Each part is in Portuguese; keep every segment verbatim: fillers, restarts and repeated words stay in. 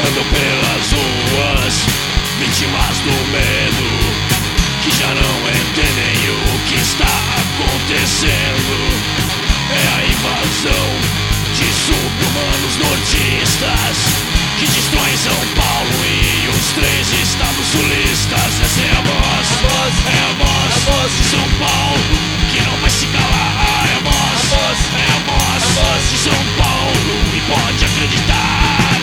andam pelas ruas, vítimas do medo, que já não entendem o que está acontecendo. É a invasão de sub-humanos nortistas que destroem São Paulo e os três estados sulistas. Essa é a voz, a voz, é a voz, a voz de São Paulo, que não vai se calar. É a voz, a voz, é a voz, a voz de São Paulo, e pode acreditar.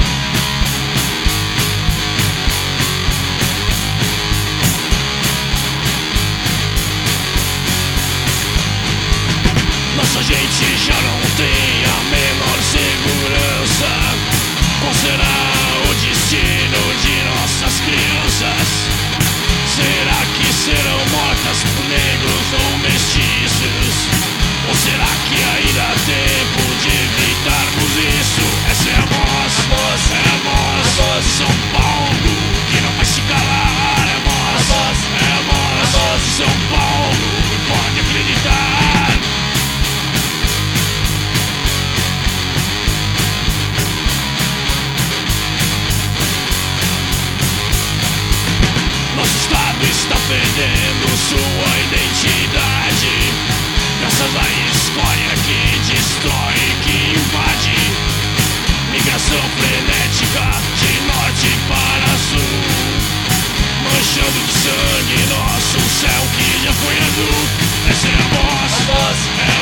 Nossa gente já não tem a menor segurança. Qual será o destino de nossas crianças? Será que serão mortas por negros ou mestiços? Ou será que ainda há tempo de evitarmos isso? Essa é a voz, a voz, é a voz, a voz de São Paulo, que não vai se calar. É a voz, a voz, é a voz, a voz de São Paulo, e pode acreditar. Nosso estado está perdendo sua identidade, graças à escória que destrói, que invade. Migração frenética de norte para sul, manchando de sangue nosso céu que já foi azul. Essa é a voz, a voz, é